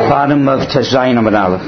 Bottom of Tezayin Amud Aleph.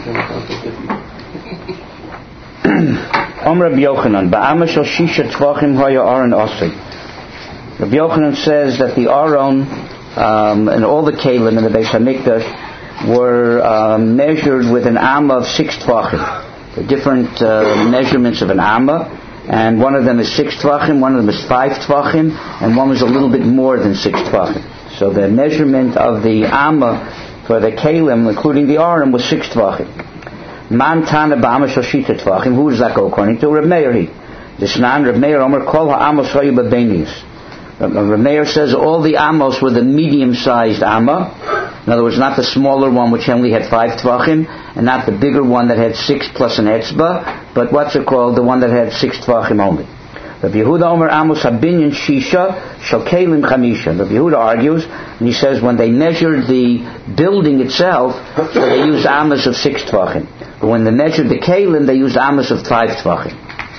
Rabbi Yochanan, Ba'ama shel shisha tvachim haya aron asay. Rabbi Yochanan says that the aron and all the kalim in the Beis Hamikdash were measured with an amma of 6 tvachim. The different measurements of an amma, and one of them is 6 tvachim, one of them is 5 tvachim, and one was a little bit more than 6 tvachim. So the measurement of the amma for the kalim, including the aron, was 6 tvachim. Man tana ba'ama shel shita tvachim. Who does that go according to? Reb Meir. Disnan Reb Meir Omer kol ha'amos hayu b'beinius. Reb Meir says all the amos were the medium-sized amma. In other words, not the smaller one which only had 5 tvachim, and not the bigger one that had 6 plus an etzba, but the one that had 6 tvachim only. Rabbi Yehuda Omer amos habinyan shisha shel kelim chamisha. Rabbi Yehuda argues, and he says when they measured the building itself, so they used amos of 6 tvachim. But when they measured the kelim, they used amos of 5 tvachim.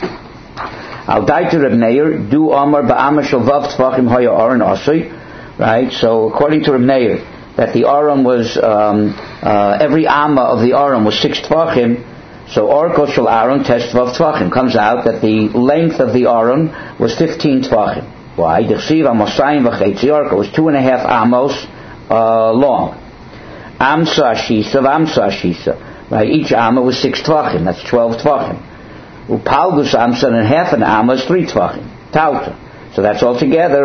Al daita Reb Meir du Amar ba'ama shel vav tvachim haya aron asay. Right. So according to Reb Meir, that the aron was every amma of the aron was 6 tvachim. So orko shel aron tes vav tvachim. Comes out that the length of the aron was 15 tvachim. Why? D'chsiv amosayim v'chetzi orko was 2.5 amos long. Amsa shisa. Right, each amma was 6 tvachim. That's 12 tvachim. Upalgus amsa, and half an amma is 3 tvachim. Tauta. So that's altogether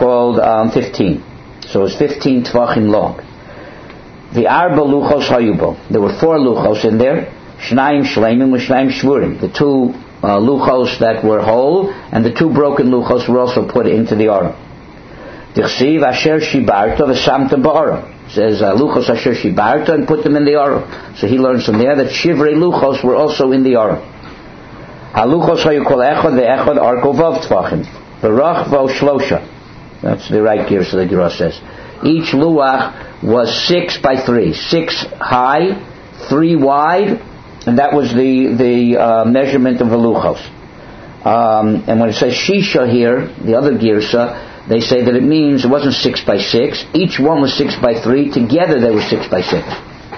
15. So it's 15 tvachim long. The arba luchos hayubo. There were 4 luchos in there. Shnayim shleimim v'shnayim shvurim. The 2 luchos that were whole, and the 2 broken luchos were also put into the aron. D'chsiv asher shibarta v'samta ba'aron. Says luchos asher shibarta, and put them in the aron. So he learns from there that shivrei luchos were also in the aron. Haluchos hayu kol echad ve'echad arko vav tvachim v'rach vo shlosha. That's the right gear, so the Gira says. Each luach was 6 by 3, 6 high, 3 wide, and that was the measurement of the luchos. And when it says shisha here, the other girsa, they say that it means it wasn't 6 by 6. Each one was 6 by 3. Together they were 6 by 6.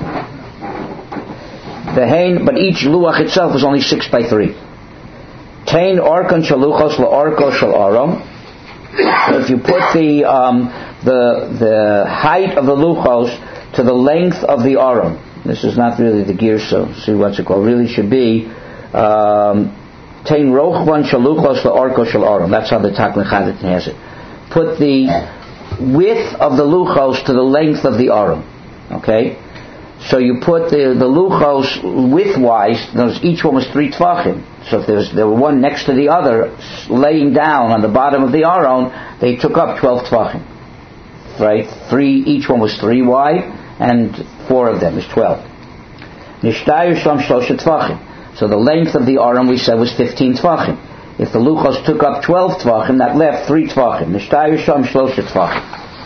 But each luach itself was only 6 by 3. Tain orkan shaluchos la'orko shal aron. So if you put the height of the luchos to the length of the aron, this is not really the gear, so see what's it called. Really should be Tain rochvan shaluchos la'orko shal aron. That's how the Takla Chadet has it. Put the width of the luchos to the length of the aron. Okay? So you put the luchos widthwise, each one was 3 tvachim. So if there were one next to the other, laying down on the bottom of the aron, they took up 12 tvachim. Right? 3, each one was 3 wide, and 4 of them is 12. Nishtayir shlam shlosha tvachim. So the length of the aron we said was 15 tvachim. If the luchos took up 12 tvachim, that left 3 tvachim. Nishtayir shlam shlosha tvachim.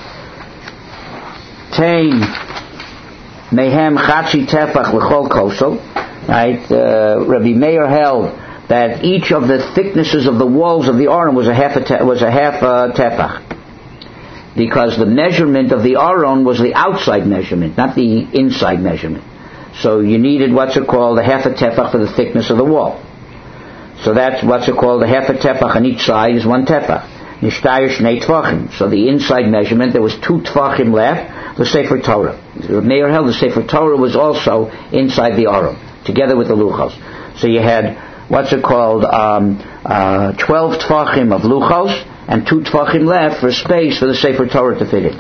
Tain mehem chatzi tefach l'chol kosel. Right? Rabbi Meir held that each of the thicknesses of the walls of the aron was a half tefach, because the measurement of the aron was the outside measurement, not the inside measurement. So you needed a half a tefach for the thickness of the wall. So that's a half a tefach on each side is 1 tefach. Nishtayir shnei tvachim. So the inside measurement, there was 2 tvachim left. The Sefer Torah. The Meir held the Sefer Torah was also inside the aron, together with the luchos. So you had 12 tvachim of luchos and 2 tvachim left for space for the Sefer Torah to fit in.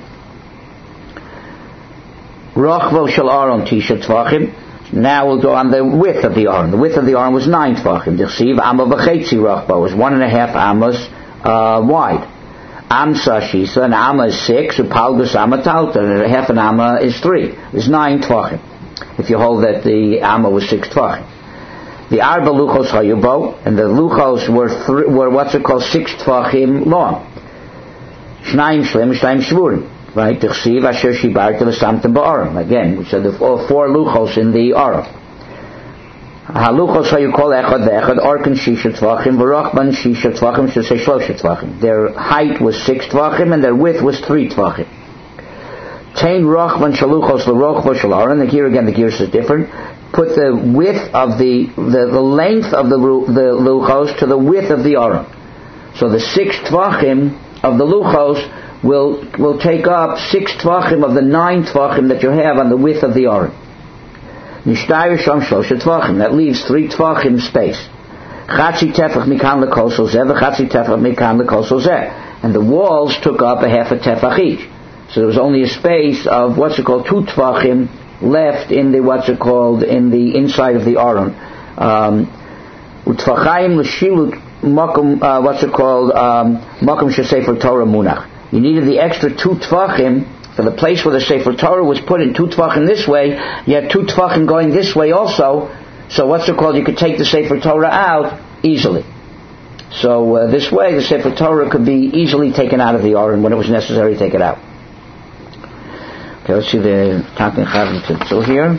Rochvo shel aron tisha tvachim. Now we'll go on the width of the aron. The width of the aron was 9 tvachim. D'chsiv amma v'chetzi rochvo was 1.5 amos wide. Amsa shisa, an amma is 6, upalgus amma talta, and half an amma is 3. It's 9 tvachim. If you hold that the amma was 6 tvachim. The arba luchos hayubo, and the luchos were 6 tvachim long. Shnayim shlim, shnayim shvurim. Right? T'chsiv asher shibarta v'samtem ba'aron. Again, we said the 4 luchos in the aron. Haluchos hayu kol echad ve'echad orkan shisha tvachim v'rochban shisha tvachim shesei shlosha tvachim. Their height was 6 tvachim and their width was 3 tvachim. Tain rochvan shaluchos l'rochvo shel Aaron. And here again the gears is different. Put the width of the length of the luchos to the width of the Aaron. So the 6 tvachim of the luchos will take up 6 tvachim of the 9 tvachim that you have on the width of the Aaron. Nishtayr sham shlosha tvachim. That leaves 3 tvachim space. Chatzi tefach mikan lekosel zeh, v'chatzi tefach mikan lekosel zeh. And the walls took up a half a tefach each. So there was only a space of 2 tvachim left in the in the inside of the Aron. Utfachayim l'shilut makom makom shesefer Torah munach. You needed the extra 2 tvachim for the place where the Sefer Torah was put in. 2 tvachim this way. You had 2 tvachim going this way also. So you could take the Sefer Torah out easily. So this way the Sefer Torah could be easily taken out of the Aron when it was necessary to take it out. Okay, let's see the Tankin Chavim Tzitzel here.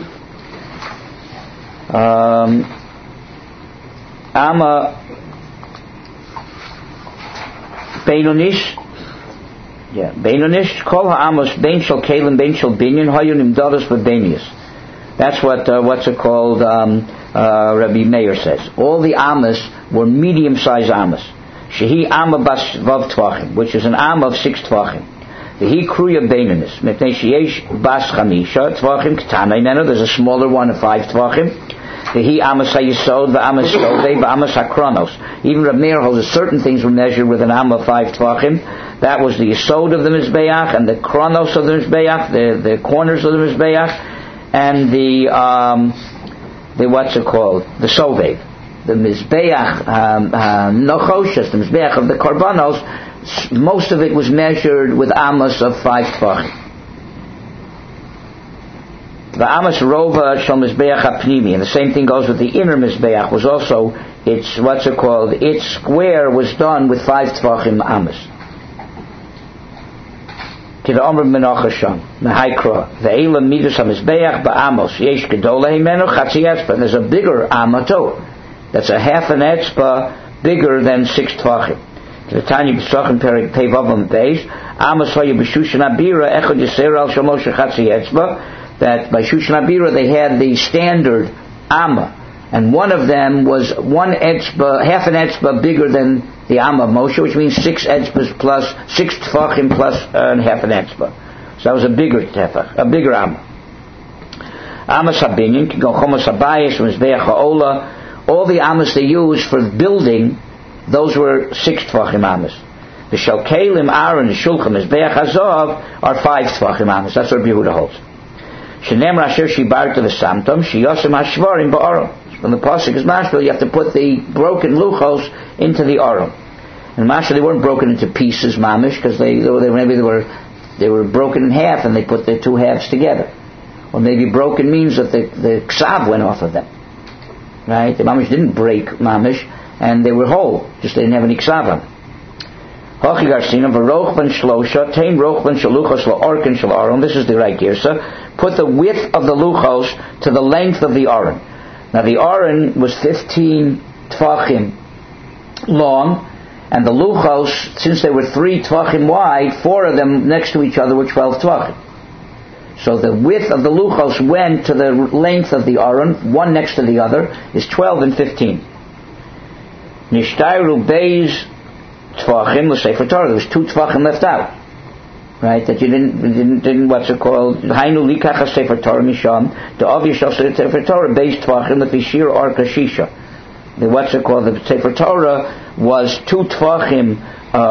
Ama Beinonish. Yeah, Beinonish. Kol ha'amos bein shel kelim bein shel binyan hayu nimdados b'beinius. That's what Rabbi Meir says. All the amas were medium-sized amas. Shehi amma bas vav tvachim, which is an amma of 6 tvachim. Vehi kruya beinanis. Mepnei sheyesh bas chamisha tvachim k'tanei neno. There's a smaller one of 5 tvachim. Vehi amas hayisod v'amas stovei v'amas hakronos. Even Rabbi Meir holds that certain things were measured with an amma of 5 tvachim. That was the yisod of the mizbeach and the kronos of the mizbeach, the corners of the mizbeach, and the the sovev. The mizbeach nochoshes, the mizbeach of the korbanos, most of it was measured with amos of 5 tvachim. The amos rova shel mizbeach hapnimi, and the same thing goes with the inner mizbeach. Was also its square was done with 5 tvachim amos. The Omer Menachah Sham, Mehaikra, Ve'ela Midas HaMizbeach Ba'amos, Yesh Gedola Himeno Chatzi Etzba. There's a bigger Amato. That's a half an Etzba bigger than 6 Tvachim. The Tanya B'Sachim Perik Pevavam Beis, Amos Hoya B'Shushan Abira, Echad Yisera Al Shamosha Chatzi Etzba, that by Shushan Abira they had the standard Amma, and one of them was 1 Etzba, half an Etzba bigger than the Amma of Moshe, which means 6 etzbas plus 6 tefachim plus half an etzba. So that was a bigger tefach, a bigger Amma. Amma Sabinyan, Chomas Habayis, Mizbeach Ha'ola, all the Ammas they used for building, those were 6 tefachim Ammas. The Shalkelim, Aaron, Shulchan, Mizbeach Hazav are 5 tefachim Ammas. That's what Yehuda holds. Shenem Rasher Shibarta V'Samtam, Shiyosem Hashvarim Ba'aron. From the pasuk is mashal, you have to put the broken luchos into the aron. And mashal, they weren't broken into pieces, mamish, because they were broken in half, and they put the 2 halves together. Or maybe broken means that the ksav went off of them. Right? The mamish didn't break mamish, and they were whole, just they didn't have any ksav on them. This is the right girsa. Put the width of the luchos to the length of the aron. Now the Aron was 15 tvachim long, and the luchos, since they were 3 tvachim wide, 4 of them next to each other were 12 tvachim. So the width of the luchos went to the length of the Aron, one next to the other, is 12 and 15. Nishtayru beis tvachim l'sefer Torah. There was 2 tvachim left out. Right, that you didn't Hainu likach sefer Torah misham, the obvious sefer Torah based tvachim l'pishir or kashisha. The sefer Torah was 2 tvachim,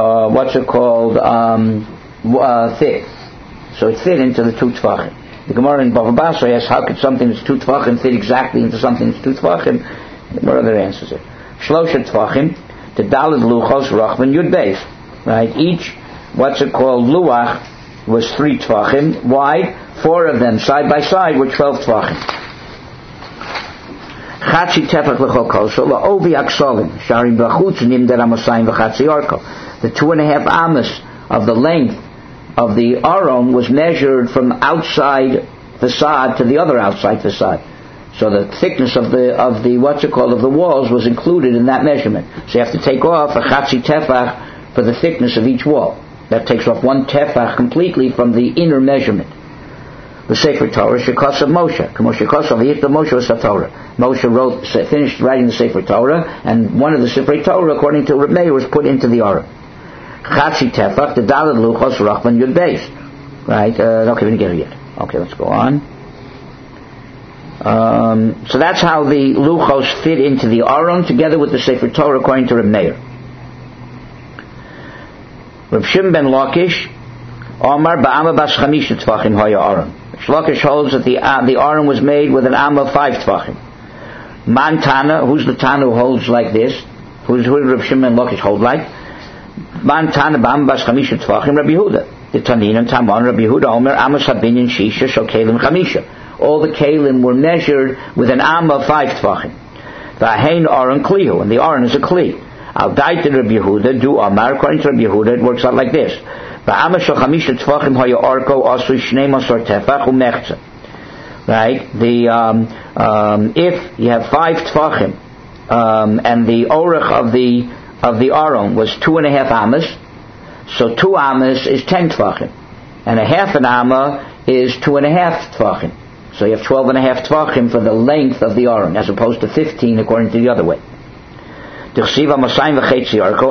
thick. So it fit into the 2 tvachim. The Gemara in Bava Basra asks, how could something that's 2 tvachim fit exactly into something that's 2 tvachim? The Gemara other answers it. Shlosha tvachim, the daled luchos rachman yud beis. Right, each luach was 3 tvachim wide, 4 of them side by side were 12 tvachim. Chatzi tefach l'chol kosel la'ovi aksolim sharim b'chutz nimder amasayim v'chatzi orko. The 2.5 amas of the length of the aron was measured from outside facade to the other outside facade. So the thickness of the walls was included in that measurement. So you have to take off a chatzi tefach for the thickness of each wall. That takes off 1 tefach completely from the inner measurement. the Sefer Torah, Shekos of Moshe. Shekos of Moshe was the Torah. Moshe finished writing the Sefer Torah, and one of the Sefer Torah, according to Reb Meir, was put into the Aron. Chatzi Tefach, the Daled Luchos, Rachman Yud Beis. Right? Okay, we didn't get it yet. Okay, let's go on. So that's how the Luchos fit into the Aron, together with the Sefer Torah, according to Reb Meir. Reb Shimon ben Lakish, Omar ba'ama bas chamisha tvachim haya Aron. Lakish holds that the Aron was made with an amma of 5 tvachim. Man Tana, who's the Tana who holds like this? Who did Reb Shimon ben Lakish hold like? Man Tana ba'ama bas chamisha tvachim Rabbi Yehuda. The Tanin and Taman Rabbi Yehuda Omer Amos Habinyan Shisha Shel Kelim Chamisha. All the Kelim were measured with an amma of 5 tvachim. V'ahein Aron klihu, and the Aron is a kli. Al daitin Rabbi Yehuda do Amar. According to Rabbi Yehuda, it works out like this: V'ama shel chamisha tvachim haya arko asui shnei masor tefach umechza. Right? If you have 5 tvachim, and the orach of the Aron was 2.5 amas, so 2 amas is 10 tvachim, and a half an amma is 2.5 tvachim. So you have 12.5 tvachim for the length of the Aron, as opposed to 15 according to the other way. Right, so it's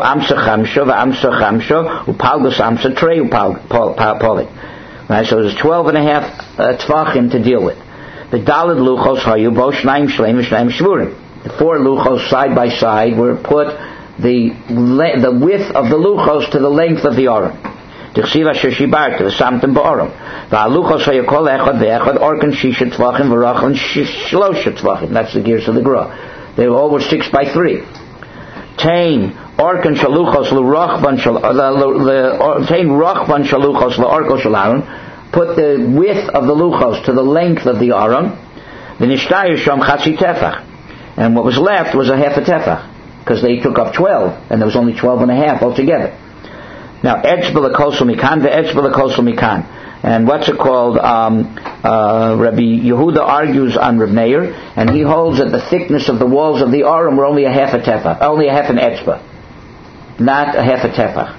12.5 tvachim to deal with. The Daled Luchos hayu bo shnaim shleim v'shnaim shvurim. The 4 Luchos side by side were put the width of the Luchos to the length of the Aron. D'chsiv asher shibarta v'samtem ba'aron. V'aluchos hayu kol echad ve'echad orkan shisha tvachim v'rachon shlosha tvachim. That's the gears of the Gra. They all were 6 by 3. Tain orkan shaluchos l'rachvan tain rachvan shaluchos l'orko shalaron. Put the width of the luchos to the length of the Aron. V'nishtayir sham chatzi tefach, and what was left was a half a tefach, because they took up 12, and there was only 12.5 altogether. Now etzbel kosel mikan ve'etzbel kosel mikan. And what's it called? Rabbi Yehuda argues on Reb Meir, and he holds that the thickness of the walls of the Aron were only a half a tefach, only a half an etzbah, not a half a tefach.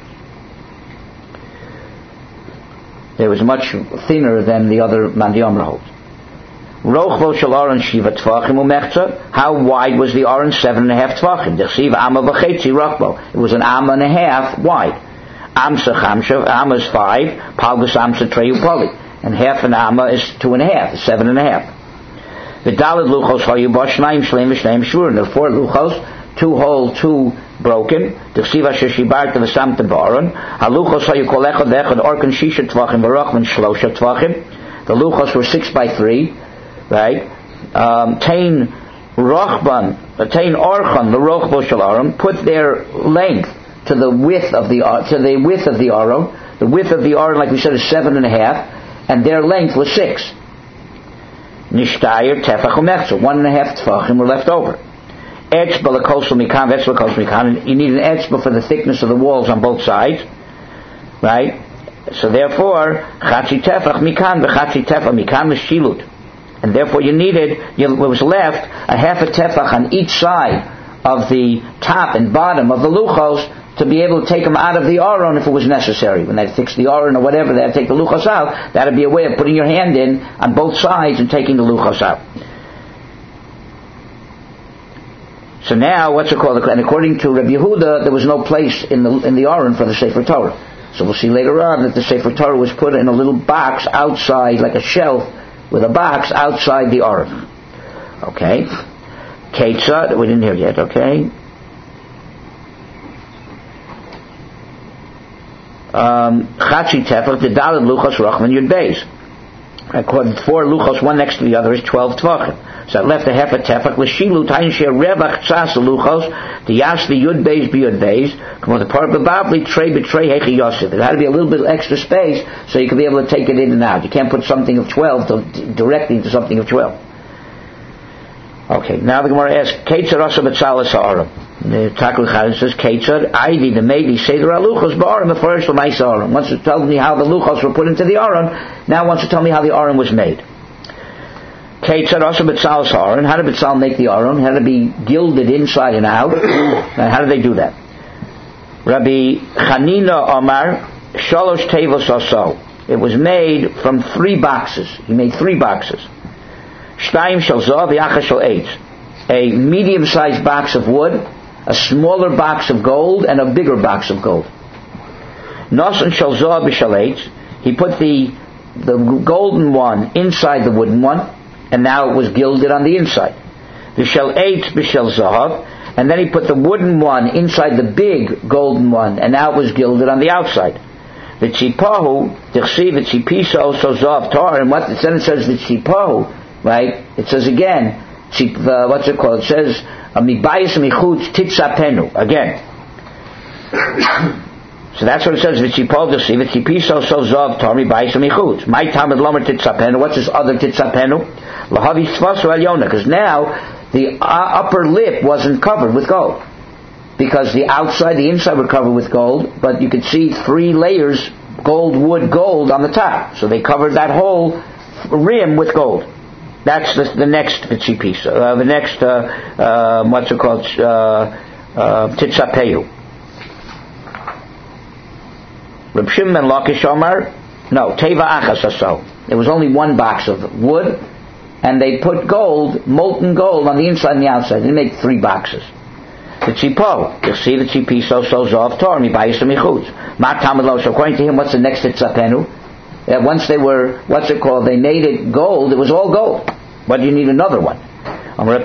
It was much thinner than the other Man D'Omer holds. Rochvo shel Aron shiva tvachim umechza. How wide was the Aron? 7.5 tvachim. D'chsiv amma v'chetzi rochvo. It was an amma and a half wide. Amsa chamsha, amma is 5, palgus amsa treyu poli, and half an amma is 2.5, 7.5. The Daled Luchos hayu bo shnaim shleim v'shnaim shvurim. There are 4 Luchos, 2 whole, 2 broken. D'chsiv asher shibarta v'samtem ba'aron. Haluchos hayu kol echad ve'echad orkan shisha tvachim v'rachman shlosha tvachim. The Luchos were 6 by 3, right? Tain rachban, tain orchan, the rochbo shel Aron, put their length to the width of the Aron. The width of the Aron, like we said, is 7.5, and their length was 6. Nishtayir tefach umechza. 1.5 tefachim were left over. Etzbel kosel mikan, vetzbel kosel mikan. You need an etzbel for the thickness of the walls on both sides, right? So therefore, chatzi tefach mikan v'chatzi tefach mikan l'shilut, and therefore what was left, a half a tefach on each side of the top and bottom of the luchos, to be able to take them out of the Aron if it was necessary. When they fix the Aron or whatever, they had to take the luchos out. That would be a way of putting your hand in on both sides and taking the luchos out. So now, what's it called? And according to Rabbi Yehuda, there was no place in the Aron for the Sefer Torah. So we'll see later on that the Sefer Torah was put in a little box outside, like a shelf with a box outside the Aron. Okay. Ketzad, we didn't hear yet, okay. Chatzi tefach, the Daled Luchos Rachman Yud Beis. According to 4 Luchos, one next to the other, is 12 tvachim. So it left a half a tefach. L'shilu tayin she'er revach tzas Luchos, the yas the Yud Beis b'Yud Beis, come on the part b'bavli trey b'trey hechi yosef. There had to be a little bit of extra space so you could be able to take it in and out. You can't put something of 12 directly into something of 12. Okay, now the Gemara asks, Ketzar asa b'tzalas ha'aron. The Takul Chazan says, Ketzar, Aidi, the Meidi, Seder HaLuchos ba'aron, the first l'maisa Aron. Once you told me how the Luchos were put into the Aron, now wants to tell me how the Aron was made. Ketzar asa b'tzalas ha'aron. How did B'tzal make the Aron? How did it be gilded inside and out? And how did they do that? Rabbi Chanina Omar, Shalosh Tevos Aso. It was made from 3 boxes. He made 3 boxes. Shtayim shel zav v'achas shel eitz. A medium-sized box of wood, a smaller box of gold, and a bigger box of gold. Nosan shel zav b'shel eitz. He put the golden one inside the wooden one, and now it was gilded on the inside. V'shel eitz b'shel zahav. And then he put the wooden one inside the big golden one, and now it was gilded on the outside. The tzipahu, tichsi v'tzipiso also zav tar, and what then it says the tzipahu, right? It says again, what's it called? It says mibayis michutz titzapenu again. So that's what it says. V'tzipahu tichsi v'tzipiso also zav tar mibayis michutz. My tamid lomer titzapenu. What's this other titzapenu? Lahavi tzvasu alyona, because now the upper lip wasn't covered with gold. Because the inside were covered with gold, but you could see 3 layers, gold on the top. So they covered that whole rim with gold. That's the next piece. The next, what's it called? Titzapeyu. Reb Shimon ben Lakish Omar, no, Teva Achas Aso. There was only 1 box of wood, and they put gold, molten gold, on the inside and the outside. They made 3 boxes. The tzipo, you'll see the tzipiso so zav tor mibayis michutz. Mat tamid lo. So according to him, what's the next titzapenu? Once they were, they made it gold. It was all gold. But you need another one. The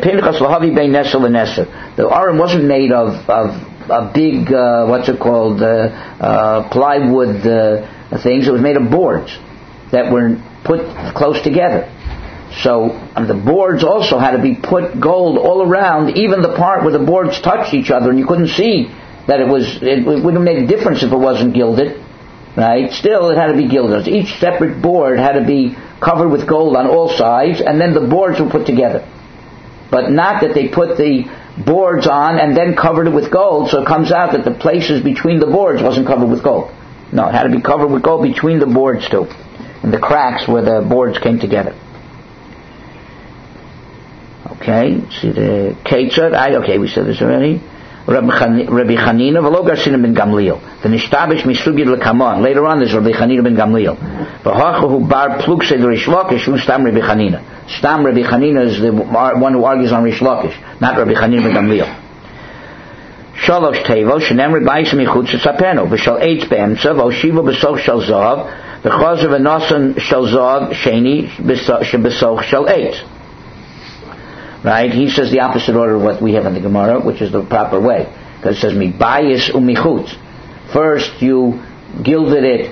aron wasn't made of a big, plywood things. It was made of boards that were put close together. So the boards also had to be put gold all around, even the part where the boards touched each other, and you couldn't see that it wouldn't have made a difference if it wasn't gilded, right? Still, it had to be gilded. Each separate board had to be covered with gold on all sides, and then the boards were put together. But not that they put the boards on and then covered it with gold, so it comes out that the places between the boards wasn't covered with gold. No, it had to be covered with gold between the boards too, and the cracks where the boards came together. Okay, see the Ketzad. Okay, we said this already. Rabbi Chanina v'lo Garsinim ben Gamliel. The Nishtabish misugid lekamon. Later on, there's Rabbi Chanina ben Gamliel. V'hachahu bar plukse the Rish Lakish who stam Rabbi Chanina. Stam Rabbi Chanina is the one who argues on Rish Lakish, not Rabbi Chanina ben Gamliel. Shalosh tevo shenem rebayis michutz tzapenu v'shal eitz be'emtza v'oshiva b'soch shal zav v'chazer v'nosan shal zav sheni shebesoch shal eitz. Right? He says the opposite order of what we have in the Gemara, which is the proper way. Because it says, mibayis umichutz. First you gilded it,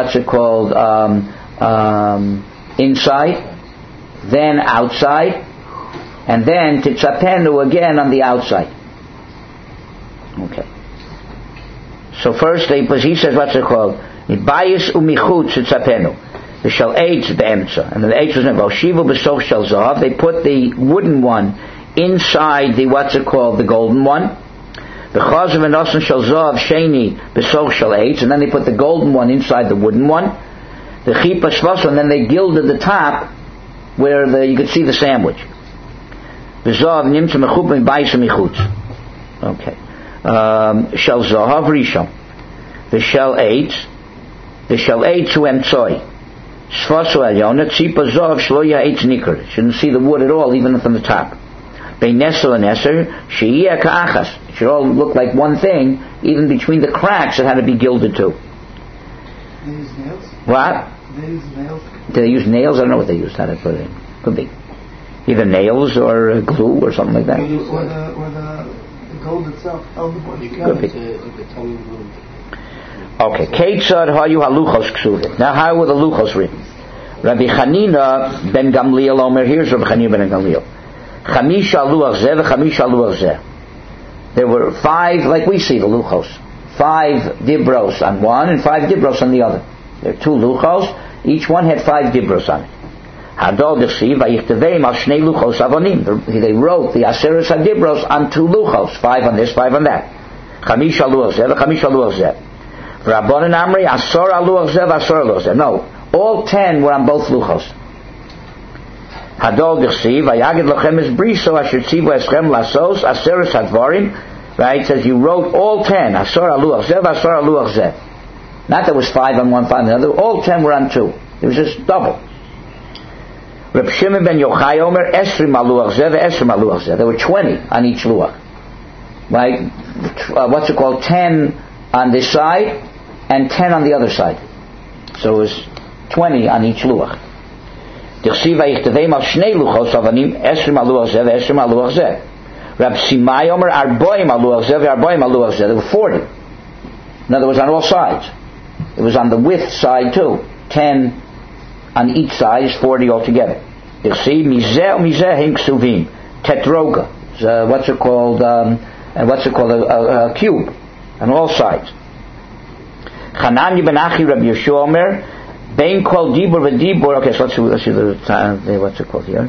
inside, then outside, and then titzapenu again on the outside. Okay. So first, he says, mibayis umichutz titzapenu. The shall eitz be'emtza, and the eitz was named Voshivu b'soch shel zav. They put the wooden one inside the the golden one. The chazav v'nosan shel zav sheni b'soch shel eitz, and then they put the golden one inside the wooden one. The chipa shvasa, and then they gilded the top where you could see the sandwich. The zav nimtza mechup mibayis michutz. Okay. Shel zahav rishon. The shel eitz hu emtzoi. Shouldn't see the wood at all, even from the top. It should all look like one thing, even between the cracks it had to be gilded too. They use nails? What? They use nails? Do they use nails? I don't know what they used, how to put it in. Could be. Either nails or glue or something like that. Or the gold itself held the wood. Could be. Okay, Ketzad hayu haluchos ksuvim. Now, how were the luchos written? Rabbi Chanina ben Gamliel Omer. Here's Rabbi Chanina ben Gamliel. Chamisha luach zeh v'chamisha luach zeh. There were 5, like we see the luchos. 5 dibros on one and 5 dibros on the other. There are 2 luchos. Each one had 5 dibros on it. Hadol d'chsiv vayichtaveim al shnei luchos avonim. They wrote the Aseres HaDibros on 2 luchos. 5 on this, 5 on that. Chamisha luach zeh v'chamisha luach zeh. Rabbanan Amri, Asor aluach zev, Asor aluach zev. No, all 10 were on both luchos. Hadol d'chsiv, Vayagid lochem es briso, asher tzivu eschem lasos, Aseres hadvarim. Right, it says you wrote all 10, Asor aluach zev, Asor aluach zev. Not that it was 5 on one, 5 on the other. All 10 were on 2. It was just double. Reb Shimon ben Yochai Omer, Esrim al luach zeh, Esrim al luach zeh. There were 20 on each luach. Right? 10 on this side and 10 on the other side. So it was 20 on each luach. Dichsiv vayichtevim al shnei luchos avanim, Esrim al luach zeh, Esrim al luach zeh. Reb Simai Omer, Arboim al luach zeh, Arboim al luach zeh. There were 40. In other words, on all sides. It was on the width side too. 10 on each side is 40 altogether. You see, mizeh him ksuvim, tetroga. What's it called? A cube on all sides. Chananya ben Achi Rabbi Yeshua Omer, bein kol dibur v'dibur. Okay, so let's see the what's it called here.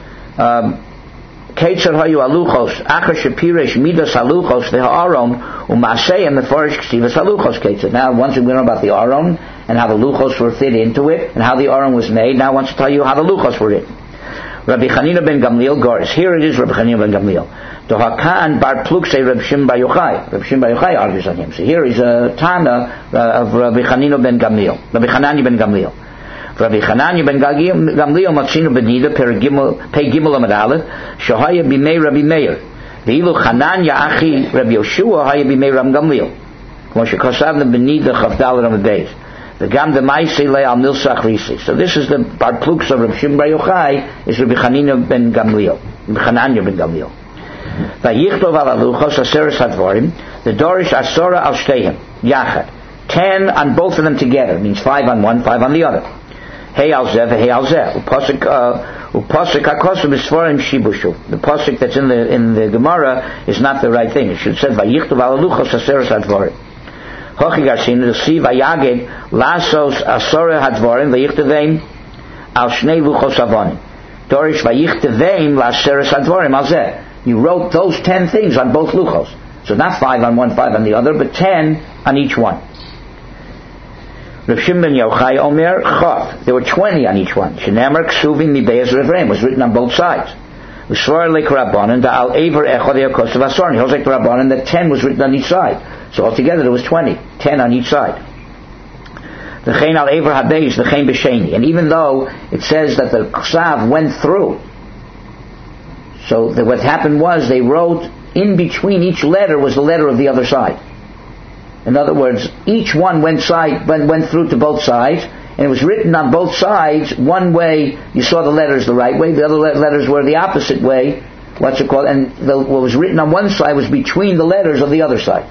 Ketzar hayu aluchos, achar shepiresh midas aluchos ve'ha'aron u'masei and mefarish ksivas aluchos ketzar. Now, once we learn about the aron and how the luchos were fit into it and how the aron was made, now I want to tell you how the luchos were written. Rabbi Chanina ben Gamliel Goris. Here it is, Rabbi Chanina ben Gamliel. Dohakan bar pluksei Rabbi Shimon bar Yochai. Rabbi Shimon bar Yochai argues on him. So here is a Tana of Rabbi Chanina ben Gamliel. Rabbi Chananya ben Gamliel. Rabbi Chananya ben Gamliel Matzino benida pei gimel amad aleph shahaya bimei Rabbi Meir. V'ilu Chananya achi Rabbi Yoshua haya bimei Rabbi Gamliel. Moshe Kosavna benida chavdal amad beis. The gam the ma'aseh le al nilsach risi. So this is the bar pluks of Rabbi Shimon bar Yochai is Rabbi Chanina ben Gamliel, Rabbi Chananya ben Gamliel. Vayichtov al aluchos aseres hadvarim, the dorish asora al shteihem yachad, 10 on both of them together means 5 on one, 5 on the other. Hey al zeh, hey al zeh. Upasik hakosim isforim shibushu. The pasuk that's in the Gemara is not the right thing. It should say vayichtov al aluchos aseres hadvarim. Hochigarsin to see vayaged lasos asora hadvarim vayichtevim al shnei luchos avonim. Dorish vayichtevim laseres hadvarim al zeh. You wrote those 10 things on both luchos. So not 5 on one, 5 on the other, but 10 on each one. Reb Shimon ben Yochai Omer Chav. There were 20 on each one. Shenemar ksuvim mibeis revreim was written on both sides. Usvar lek rabbanon da al ever echad yakosav asarni. Hosek rabbanon that 10 was written on each side. So altogether there was 20, 10 on each side. The chen al ever habeis, the chen b'sheni. And even though it says that the ksav went through, so what happened was they wrote in between each letter was the letter of the other side. In other words, each one went through to both sides, and it was written on both sides. One way you saw the letters the right way, the other letters were the opposite way. What's it called? And what was written on one side was between the letters of the other side.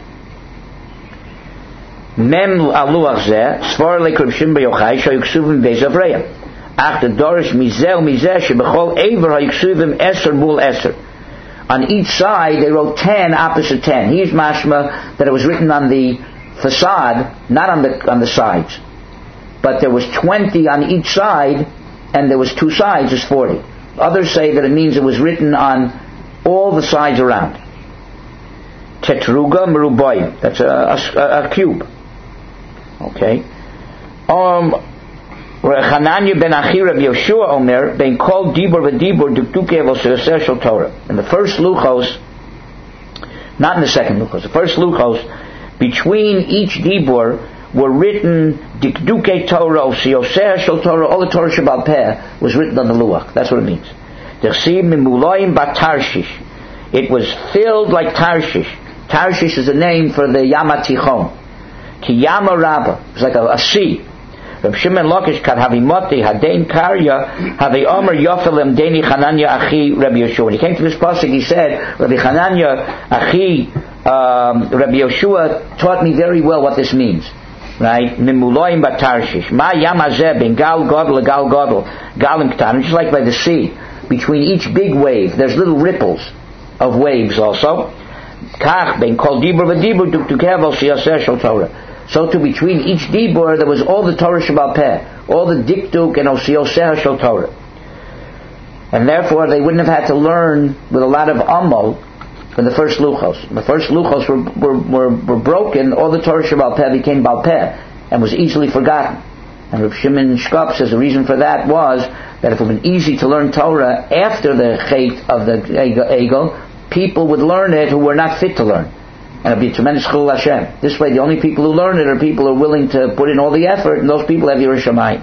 Mem aluach zeh svar lekrib shim beyochai shayiksuvim beizavreya. After dorish mizeh mizeh shebechol ever hayiksuvim eser mul eser. On each side they wrote 10 opposite 10. Here's mashma that it was written on the facade, not on the sides. But there was 20 on each side, and there was 2 sides is 40. Others say that it means it was written on all the sides around. Tetruga meruboyim. That's a cube. Okay. Chananya ben Achi Rabbi Yoshua Omer ben kol dibur v'dibur dukduke v'osir shel Torah. In the first luchos, not in the second luchos, the first luchos, between each dibur were written dikduke Torah, osir shel Torah, all the Torah Shebal Peh was written on the luach. That's what it means. Dechsiv mimuloyim bat Tarshish. It was filled like Tarshish. Tarshish is a name for the Yam HaTichon. Ki Yama Rabba. It's like a sea. Reb Shimon Lakish kad havimoti hadein karya havi omer yofelem deni Chananya achi Rabbi Yoshua. When he came to this pasuk, he said, Rabbi Chananya achi Rabbi Yoshua taught me very well what this means. Right? Mimuloyim batarshish. Ma yamazeh ben gal gadol gal gadol galim ktan. Just like by the sea, between each big wave, there's little ripples of waves also. Kach ben kol dibur v'dibur dukdukev osiyaseh shel Torah. So too between each dibur there was all the Torah Shebal Peh, all the dikduk and osiyoseh shel Torah. And therefore they wouldn't have had to learn with a lot of amal in the first luchos. The first luchos were broken, all the Torah Shebal Peh became Bal Peh and was easily forgotten. And Reb Shimon Shkop says the reason for that was that if it had been easy to learn Torah after the chait of the Egel, people would learn it who were not fit to learn. And it'll be a tremendous chilul Hashem. This way, the only people who learn it are people who are willing to put in all the effort, and those people have Yiras Shamayim.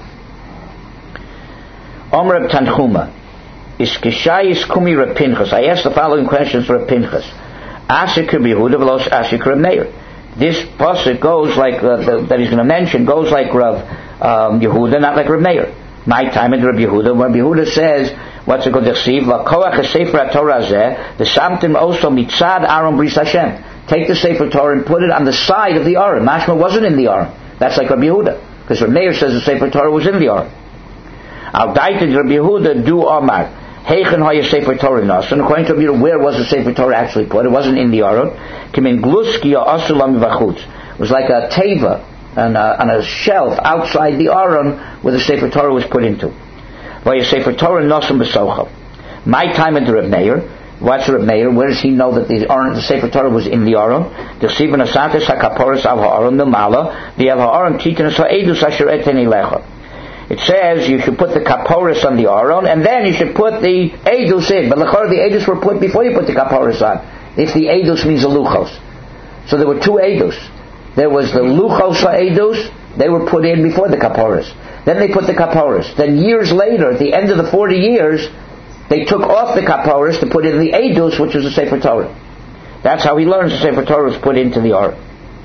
Omer Reb Tanchuma, Iskishayis Kumi Reb Pinchas. I asked the following questions for Reb Pinchas. Asik Reb Yehuda v'los Asik Reb Meir. This pasuk goes like that he's going to mention goes like Rav Yehuda, not like Reb Meir. My time in Reb Yehuda, when Yehuda says, what's it called? The Sefer Torah zeh, the Samtim also mitzad Aron Bris Hashem. Take the Sefer Torah and put it on the side of the Aron. Mashma wasn't in the Aron. That's like Reb Yehuda, because Reb Meir says the Sefer Torah was in the Aron. Al daited Reb Yehuda do Omar. Heichen haya Sefer Torah nas. And according to Reb Yehuda, where was the Sefer Torah actually put? It wasn't in the Aron. Kimin gluski asulam v'chutz. It was like a teva on a shelf outside the Aron where the Sefer Torah was put into. Vaya Sefer Torah nasam b'sochel. My time at the Reb Meir. What's Reb Meir? Where does he know that the Sefer Torah was in the Aron? The Sivan Asantes HaKaporos Al HaAron Milmala the Al HaAron Titanos HaEdus Asher Eten Elecha. It says you should put the Kaporos on the Aron, and then you should put the Edus in. But the Edus were put before you put the Kaporos on. If the Edus means the Luchos. So there were two Edus. There was the Luchos HaEdus, they were put in before the Kaporos. Then they put the Kaporos. Then years later, at the end of the 40 years, they took off the Kaporos to put in the Edus, which was the Sefer Torah. That's how he learns the Sefer Torah was put into the Aron.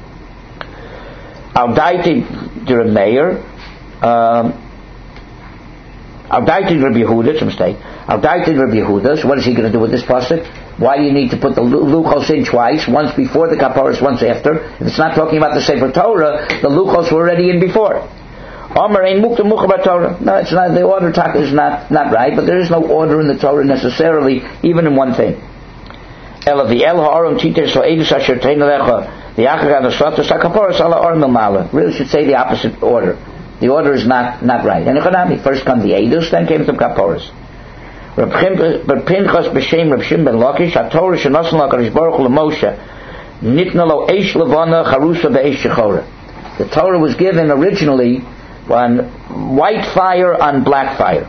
Al-Daiti Reb Meir, Al-Daiti Reb Yehuda, it's a mistake. Al-Daiti Reb Yehuda, so what is he going to do with this pasuk? Why do you need to put the Luchos in twice, once before the Kaporos, once after? If it's not talking about the Sefer Torah, the Luchos were already in before. Omer ein mukta mucha Torah. No, it's not. The order is not right, but there is no order in the Torah necessarily, even in one thing. El ha'aron tites ha'edus asher tein alecha the achar ha'nasatos ha'kaporos ala aron milmala. Really should say the opposite order. The order is not right. And economy first come the edus, then came the kaporos. Reb Pinchas b'shem Reb Shimon ben Lakish ha'Torah shenosan l'Hakadosh Baruch Hu l'Moshe nitna lo eish levana charusa be'eish shechora. The Torah was given originally on white fire on black fire.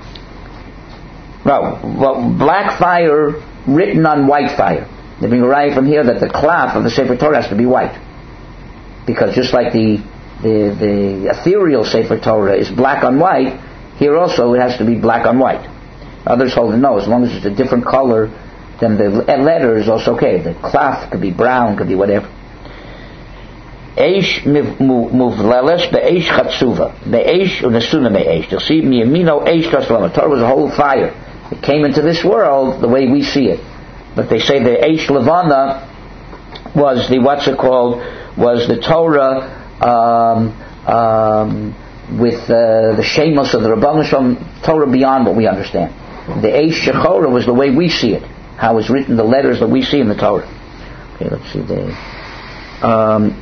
No, black fire written on white fire. They bring a raya from here that the cloth of the Sefer Torah has to be white, because just like the ethereal Sefer Torah is black on white, here also it has to be black on white. Others hold no, as long as it's a different color, then the letter is also okay. The cloth could be brown, could be whatever. Eish muvleles be'eish chatzuva be'eish unesuna be'eish. You'll see miyamino eish kaslam. The Torah was a whole fire. It came into this world the way we see it. But they say the eish levana was the was the Torah with the shemos of the Rabbanan Shalom, Torah beyond what we understand. The eish shechora was the way we see it. How it's written, the letters that we see in the Torah. Okay, let's see there.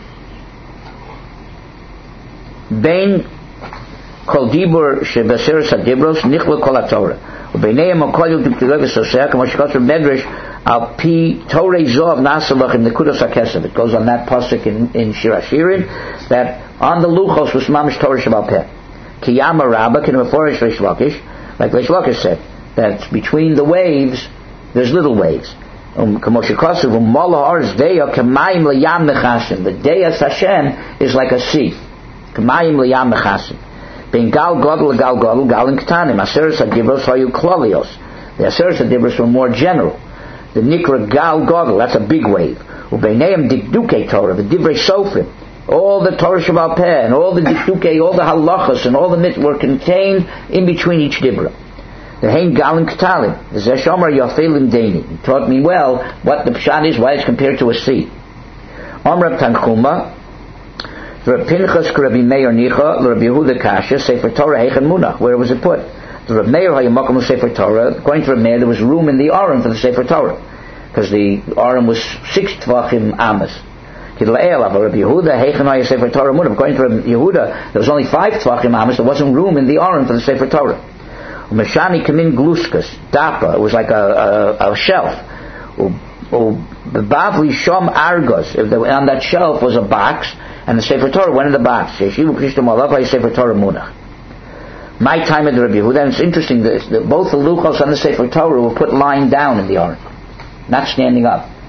Bein kol dibur shebeseres hadibros nichla kol haTorah ubeinayim kol yud k'levis oseh k'mo shekosher medrash al pi torei zov nasalach in the kudos hakesav. It goes on that pasuk in Shir Hashirim that on the luchos was mamish Torah Shabbat Peh kiyama rabba kin meforish Reish Lakish, like Reish Lakish said that between the waves there's little waves. K'mo shekosher v'mola arz deya k'mayim liyam nechasim. The deyas Hashem is like a sea. K'mayim liyam nechasim. Being gal godel gal godel gal in ketanim. Aseres hadibros hayu klolios. The aseres hadibros were more general. The nikra gal godel, that's a big wave. Ubeineim dikduke Torah, the divrei sofrim, all the Torah Shabbat Peh and all the dikduke, all the halachas and all the mitzvot were contained in between each dibra. The hein gal in ketanim. The zeshomer yofelim deini. He taught me well what the pshat is, why it's compared to a sea. Omar Tanchuma. The Pinchas Rabbi Meir Nicha, Rabbi Yehuda Kasha, Sefer Torah Heichen Munach. Where was it put? The Rabbi Meir Hayamakam Sefer Torah. According to Rabbi Meir, there was room in the Aron for the Sefer Torah, because the Aron was 6 tvachim amas. Rabbi Yehuda Heichen Haya Sefer Torah Munach. According to Rabbi Yehuda, there was only 5 tvachim amas. There wasn't room in the Aron for the Sefer Torah. Meshani Kamin Gluskas Dapa. It was like a shelf. The Bavli Shom Argos. On that shelf was a box. And the Sefer Torah went in the box. Sefer Torah Munach. My time at the Rabbi Yehuda, and it's interesting that both the luchos and the Sefer Torah were put lying down in the Aron, not standing up.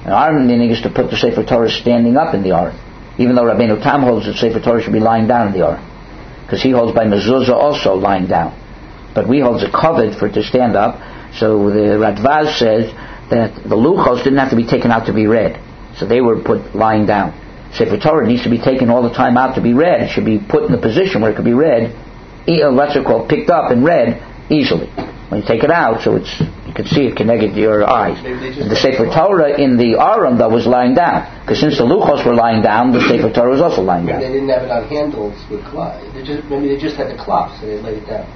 An Aron meaning is to put the Sefer Torah standing up in the Aron. Even though Rabbeinu Tam holds that Sefer Torah should be lying down in the Aron. Because he holds by mezuzah also lying down. But we hold it covered for it to stand up. So the Radvaz says that the luchos didn't have to be taken out to be read. So they were put lying down. Sefer Torah needs to be taken all the time out to be read. It should be put in a position where it could be read, what's it called, picked up and read easily. When you take it out, so you can see it connected to your eyes. And the Sefer Torah in the Aron though was lying down, because since the luchos were lying down, the Sefer Torah was also lying down. They didn't have it on handles with cloth. Maybe they just had the cloth, so they laid it down.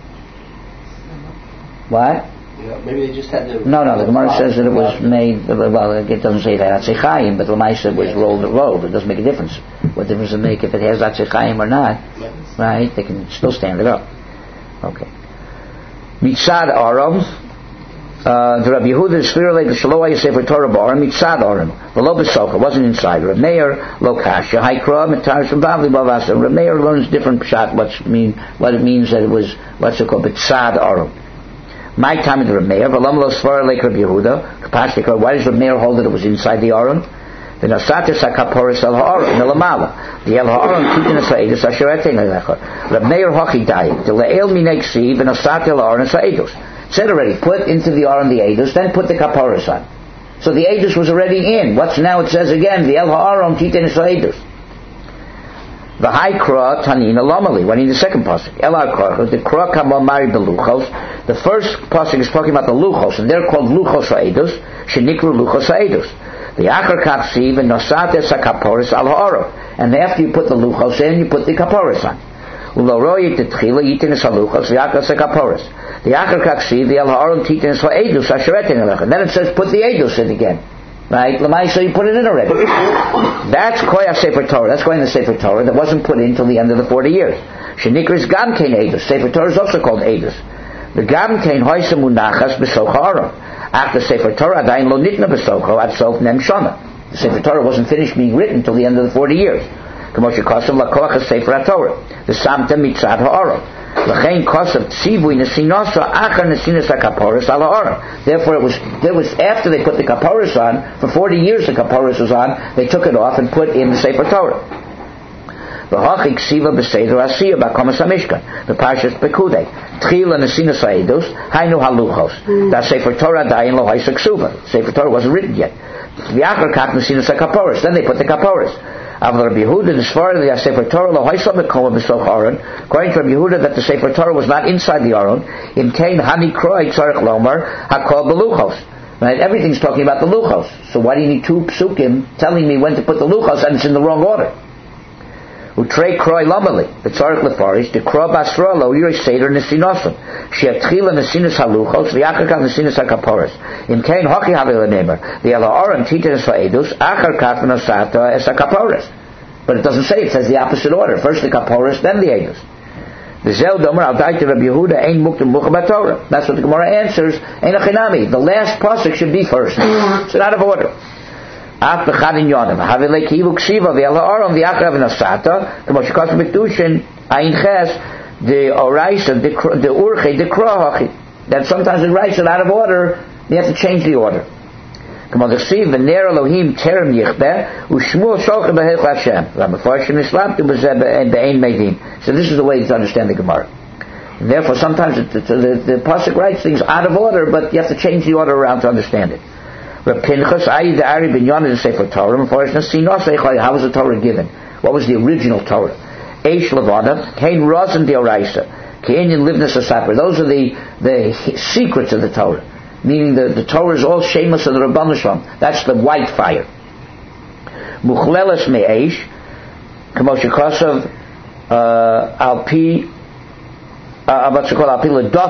What? Maybe they just had the... No, the Gemara says that it was made, well, it doesn't say that Atzechayim, but Lamaisa was rolled. It doesn't make a difference. What difference does it make if it has Atzechayim or not? Right? They can still stand it up. Okay. Mitzad Aram, the Rabbi Yehuda is clearly the Shaloi Sefer Torah Bar, Mitzad Aram, the Lo B'Socha, wasn't inside. Reb Meir, Lo Kasha, Haikra, Mitarish, and Bavli Bavasa. Reb Meir learns different pshat, what it means that it was, what's it called, Mitzad Aram. My time in the Reb Meir, V'lam Lo Svar Leik Rabbi Yehuda, Kapashtikra, why does Reb Meir hold that it was inside the Aram? The Nasatis HaKaporis El HaAron, Melamala. The El HaAron, Titin HaSa'edus, Asher Etein Elecha. Reb Meir Hochi Dayim, the Le'el Minek Siv, and Nasat El HaAron HaSa'edus. Said already, put into the Aron the Edus, then put the Kaporis on. So the Edus was already in. What's now it says again, the El HaAron, Titin HaSa'edus. The high Kra Tanina Lomali. When in the second pasuk, El HaKra, the Kra Kamal Mari Beluchos. The first pasuk is talking about the Luchos, and they're called Luchos HaEdus, Shenikru Luchos HaEdus. The Achar Kapsiv and Nosates HaKaporis Al HaOrav. And after you put the Luchos in, you put the Kaporis on. Uloroyit Tetchila Yitinis HaLuchos, the Achar HaKaporis. The Achar Kapsiv, the El HaOrav Titinis HaEdus, Asheretin Elecha. Then it says put the Edus in again. Right? Lamai, so you put it in already. That's Koya Sefer Torah. That's going to Sefer Torah that wasn't put in until the end of the 40 years. Shenikris Gamkein Edus. Sefer Torah is also called Edus. The Gamkein Hoysa Munachas B'Socha Aron. After Sefer Torah, Adain Lo Nitna B'Socha Ad Sof Nem Shana. The Sefer Torah wasn't finished being written until the end of the 40 years. K'moshe Kosav Lakoach Sefer HaTorah. The Samta Mitzad HaAron. L'chein Kosav Tzivui Nesinosa Achar Nesinas HaKaporis Al HaAron. Therefore, there was after they put the Kaporis on, for 40 years the Kaporis was on, they took it off and put in the Sefer Torah. The Parshas Pekudei. Tchila Nesinas HaEdus, Hainu HaLuchos. That Sefer Torah Dayin Lo Haisa Ksuva. Sefer Torah wasn't written yet. The Achar Kak Nesinas HaKaporis. Then they put the Kaporis. Avlar Rabbi Yehuda, the Svar the Sefer Torah Lo Haisa Mekoma B'Soch Aron. According to Rabbi Yehuda, that the Sefer Torah was not inside the Aron. Im Kain Hani Kroi Tzarech Lomar Hakol Beluchos. Right? Everything's talking about the Luchos. So why do you need two psukim telling me when to put the Luchos and it's in the wrong order? Utrei kroi lomali, the tzarech lefarish, the kro basra lo yirei seder nesinosim. She'atchila nesinas haluchos, v'achar nesinas hakaporis. Im kein hoki havila nemer, the el ha'aron titenes va'edus, achar kaf v'nosata es hakaporis. But it doesn't say, it says the opposite order. First the kaporis, then the edus. The zel domer al daite Rabbi Yehuda ein muktim mucha b'Torah. That's what the Gemara answers. Ein achinami. The last pasuk should be first. It's out of order. Af b'chad in yonim. Havilei kivu ksiva v'el ha'aron v'achar v'nosata. K'mo shekos b'kedushin ayin ches the oraisa the urche the krohachi. That sometimes it writes it out of order. You have to change the order. K'mo d'chsiv v'ner Elohim terem yichbeh u'shmuel shochem b'hech Hashem. V'amefarshim islaptu b'zeh be'ein meidin. So this is the way to understand the Gemara. And therefore, sometimes the pasuk writes things out of order, but you have to change the order around to understand it. Reb Pinchas, how was the Torah given? What was the original Torah? Eish Levana, Kain Rosen Deoraisa, Kainin Livnus Asapra. Those are the secrets of the Torah. Meaning the Torah is all Shemus of the Rabban Shalom. That's the white fire. Muchleles Me'eish, Kamoshe Kosav, Alpi, what's it called? How can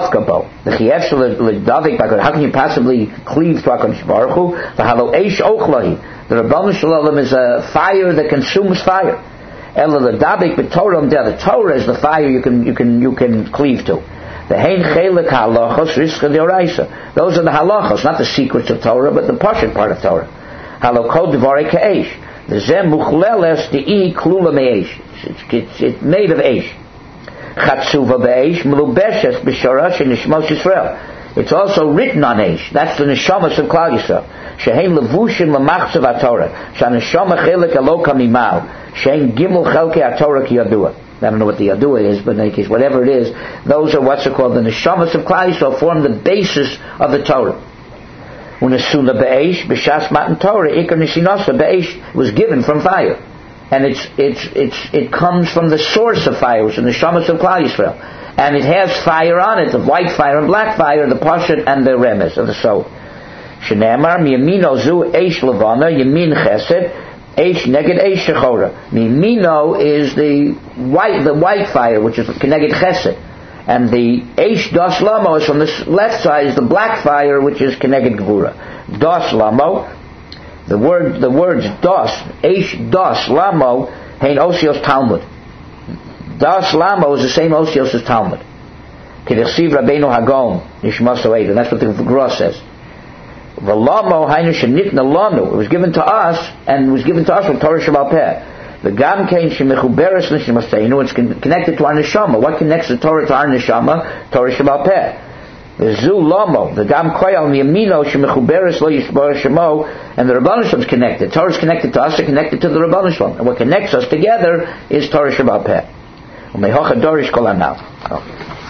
you possibly cleave to HaKadosh Baruch Hu? The Halo Eish Ochlahi. The Rabban Shalom is a fire that consumes fire. The Torah is the fire you can cleave to. The Hein Chelek Halachos Rizcha Deoraisa. Those are the halachos, not the secrets of Torah, but the Pashut part of Torah. Halo Kol Devarei Ka'esh. The Zem Muchleles De'i Klula Me'esh. It's made of Eish. Chatsuva be'esh melubeshes b'sharash in Nishmos Yisrael. It's also written on Eish. That's the Neshamas of Klal Yisrael. Shehein levushin lemachzav HaTorah. Shaneshama chelik aloka mimal. Shehein gimel chelkei HaTorah ki yadua. I don't know what the yadua is, but in any case, whatever it is, those are what's called the neshamas of Klal Yisrael, form the basis of the Torah. Unesuna be'esh b'shas matan Torah ikar nisinosa be'esh was given from fire, and it comes from the source of fire, which is the neshamas of Klal Yisrael, and it has fire on it, the white fire and black fire, the pashat and the remes of the soul. Shenemar miyamino zu eish levana yamin chesed. Eish neged eish shechora. Mimino is the white fire, which is neged chesed, and the eish das lamo is from the left side, is the black fire, which is neged gvura. Das lamo, the words das, eish das lamo, hein osios Talmud. Das lamo is the same osios as Talmud. Kedechsiv Rabbeinu Hagon Nishmaso Eid, and that's what the Gra says. It was given to us, and was given to us from Torah Sheba'al Peh. The Gam Kein Shemechuberes L'Nishmaseinu, it's connected to our neshama. What connects the Torah to our neshama? Torah Sheba'al Peh. The Zu Lomo, the Gam Koyal Miyamino Shemechuberes Lo Yishbar Shemo, and the Rabbanan Shalom is connected. Torah is connected to us, it's connected to the Rabbanan Shalom. And what connects us together is Torah Sheba'al Peh.